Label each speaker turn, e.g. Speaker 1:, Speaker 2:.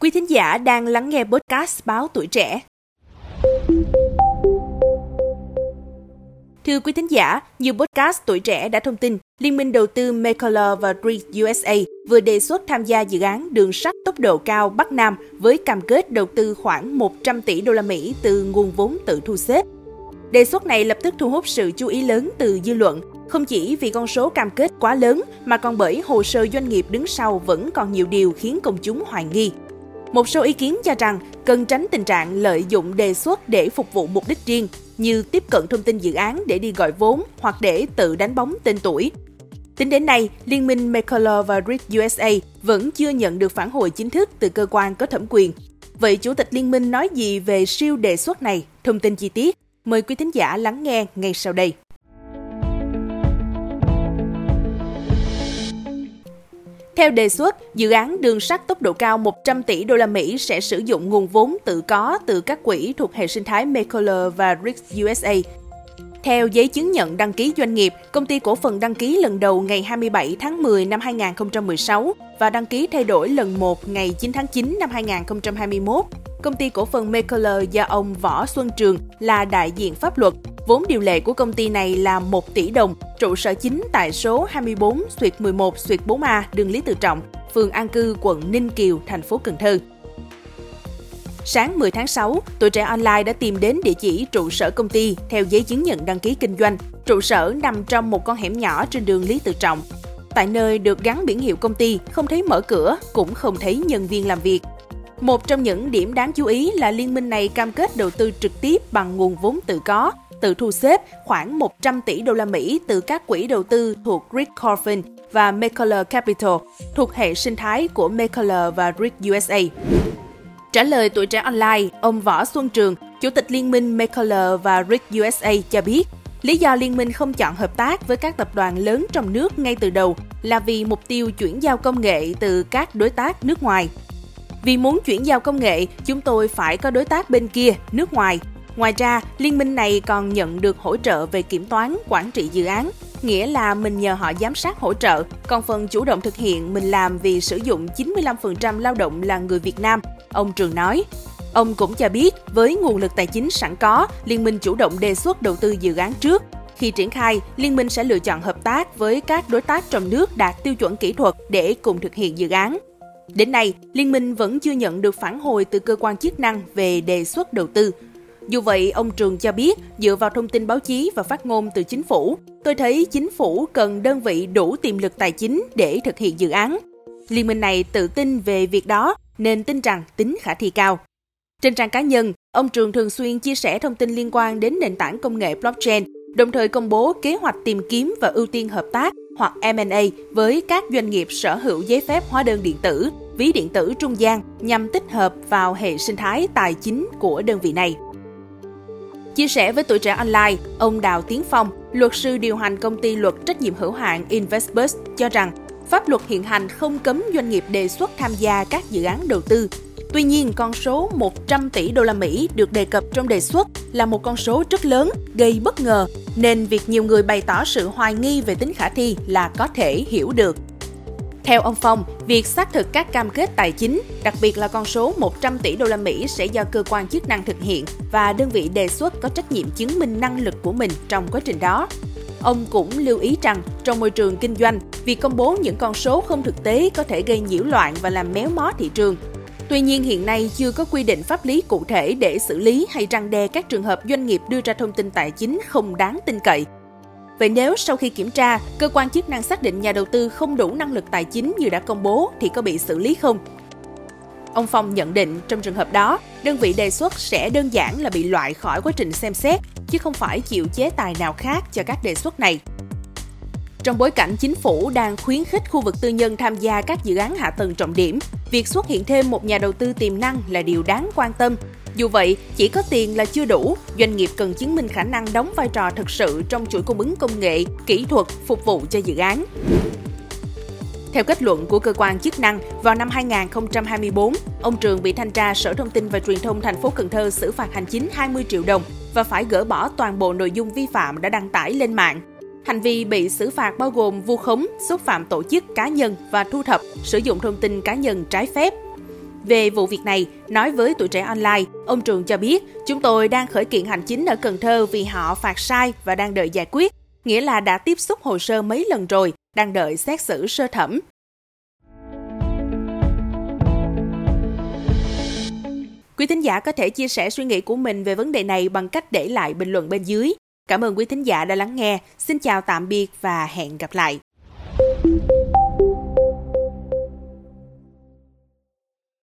Speaker 1: Quý thính giả đang lắng nghe podcast Báo Tuổi Trẻ. Thưa quý thính giả, như podcast Tuổi Trẻ đã thông tin, Liên minh đầu tư Makerler và Grid USA vừa đề xuất tham gia dự án đường sắt tốc độ cao Bắc Nam với cam kết đầu tư khoảng 100 tỷ đô la Mỹ từ nguồn vốn tự thu xếp. Đề xuất này lập tức thu hút sự chú ý lớn từ dư luận, không chỉ vì con số cam kết quá lớn mà còn bởi hồ sơ doanh nghiệp đứng sau vẫn còn nhiều điều khiến công chúng hoài nghi. Một số ý kiến cho rằng cần tránh tình trạng lợi dụng đề xuất để phục vụ mục đích riêng, như tiếp cận thông tin dự án để đi gọi vốn hoặc để tự đánh bóng tên tuổi. Tính đến nay, Liên minh Makerler và Grid USA vẫn chưa nhận được phản hồi chính thức từ cơ quan có thẩm quyền. Vậy Chủ tịch Liên minh nói gì về siêu đề xuất này? Thông tin chi tiết, mời quý thính giả lắng nghe ngay sau đây. Theo đề xuất, dự án đường sắt tốc độ cao 100 tỷ đô la Mỹ sẽ sử dụng nguồn vốn tự có từ các quỹ thuộc hệ sinh thái Makerler và Grid USA. Theo giấy chứng nhận đăng ký doanh nghiệp, công ty cổ phần đăng ký lần đầu ngày 27 tháng 10 năm 2016 và đăng ký thay đổi lần 1 ngày 9 tháng 9 năm 2021. Công ty cổ phần Makerler do ông Võ Xuân Trường là đại diện pháp luật. Vốn điều lệ của công ty này là 1 tỷ đồng, trụ sở chính tại số 24/11/4A đường Lý Tự Trọng, phường An Cư, quận Ninh Kiều, thành phố Cần Thơ. Sáng 10 tháng 6, Tuổi Trẻ Online đã tìm đến địa chỉ trụ sở công ty theo giấy chứng nhận đăng ký kinh doanh. Trụ sở nằm trong một con hẻm nhỏ trên đường Lý Tự Trọng. Tại nơi được gắn biển hiệu công ty, không thấy mở cửa, cũng không thấy nhân viên làm việc. Một trong những điểm đáng chú ý là liên minh này cam kết đầu tư trực tiếp bằng nguồn vốn tự có, tự thu xếp khoảng 100 tỷ đô la Mỹ từ các quỹ đầu tư thuộc Grid Corfin và Makerler Capital, thuộc hệ sinh thái của Makerler và Grid USA. Trả lời Tuổi Trẻ Online, ông Võ Xuân Trường, Chủ tịch Liên minh Makerler và Grid USA cho biết, lý do liên minh không chọn hợp tác với các tập đoàn lớn trong nước ngay từ đầu là vì mục tiêu chuyển giao công nghệ từ các đối tác nước ngoài. Vì muốn chuyển giao công nghệ, chúng tôi phải có đối tác bên kia, nước ngoài. Ngoài ra, liên minh này còn nhận được hỗ trợ về kiểm toán, quản trị dự án, nghĩa là mình nhờ họ giám sát hỗ trợ, còn phần chủ động thực hiện mình làm vì sử dụng 95% lao động là người Việt Nam, ông Trường nói. Ông cũng cho biết, với nguồn lực tài chính sẵn có, liên minh chủ động đề xuất đầu tư dự án trước. Khi triển khai, liên minh sẽ lựa chọn hợp tác với các đối tác trong nước đạt tiêu chuẩn kỹ thuật để cùng thực hiện dự án. Đến nay, liên minh vẫn chưa nhận được phản hồi từ cơ quan chức năng về đề xuất đầu tư. Dù vậy, ông Trường cho biết, dựa vào thông tin báo chí và phát ngôn từ chính phủ, tôi thấy chính phủ cần đơn vị đủ tiềm lực tài chính để thực hiện dự án. Liên minh này tự tin về việc đó nên tin rằng tính khả thi cao. Trên trang cá nhân, ông Trường thường xuyên chia sẻ thông tin liên quan đến nền tảng công nghệ blockchain, đồng thời công bố kế hoạch tìm kiếm và ưu tiên hợp tác hoặc M&A với các doanh nghiệp sở hữu giấy phép hóa đơn điện tử, ví điện tử trung gian nhằm tích hợp vào hệ sinh thái tài chính của đơn vị này. Chia sẻ với Tuổi Trẻ Online, ông Đào Tiến Phong, luật sư điều hành công ty luật trách nhiệm hữu hạn Investbus cho rằng pháp luật hiện hành không cấm doanh nghiệp đề xuất tham gia các dự án đầu tư. Tuy nhiên, con số 100 tỷ đô la Mỹ được đề cập trong đề xuất là một con số rất lớn, gây bất ngờ, nên việc nhiều người bày tỏ sự hoài nghi về tính khả thi là có thể hiểu được. Theo ông Phong, việc xác thực các cam kết tài chính, đặc biệt là con số 100 tỷ đô la Mỹ sẽ do cơ quan chức năng thực hiện và đơn vị đề xuất có trách nhiệm chứng minh năng lực của mình trong quá trình đó. Ông cũng lưu ý rằng, trong môi trường kinh doanh, việc công bố những con số không thực tế có thể gây nhiễu loạn và làm méo mó thị trường. Tuy nhiên, hiện nay chưa có quy định pháp lý cụ thể để xử lý hay răn đe các trường hợp doanh nghiệp đưa ra thông tin tài chính không đáng tin cậy. Vậy nếu sau khi kiểm tra, cơ quan chức năng xác định nhà đầu tư không đủ năng lực tài chính như đã công bố thì có bị xử lý không? Ông Phong nhận định trong trường hợp đó, đơn vị đề xuất sẽ đơn giản là bị loại khỏi quá trình xem xét, chứ không phải chịu chế tài nào khác cho các đề xuất này. Trong bối cảnh chính phủ đang khuyến khích khu vực tư nhân tham gia các dự án hạ tầng trọng điểm, việc xuất hiện thêm một nhà đầu tư tiềm năng là điều đáng quan tâm. Dù vậy, chỉ có tiền là chưa đủ, doanh nghiệp cần chứng minh khả năng đóng vai trò thực sự trong chuỗi cung ứng công nghệ, kỹ thuật phục vụ cho dự án. Theo kết luận của cơ quan chức năng, vào năm 2024, ông Trường bị Thanh tra Sở Thông tin và Truyền thông thành phố Cần Thơ xử phạt hành chính 20 triệu đồng và phải gỡ bỏ toàn bộ nội dung vi phạm đã đăng tải lên mạng. Hành vi bị xử phạt bao gồm vu khống, xúc phạm tổ chức cá nhân và thu thập, sử dụng thông tin cá nhân trái phép. Về vụ việc này, nói với Tuổi Trẻ Online, ông Trường cho biết, chúng tôi đang khởi kiện hành chính ở Cần Thơ vì họ phạt sai và đang đợi giải quyết, nghĩa là đã tiếp xúc hồ sơ mấy lần rồi, đang đợi xét xử sơ thẩm. Quý thính giả có thể chia sẻ suy nghĩ của mình về vấn đề này bằng cách để lại bình luận bên dưới. Cảm ơn quý thính giả đã lắng nghe. Xin chào tạm biệt và hẹn gặp lại.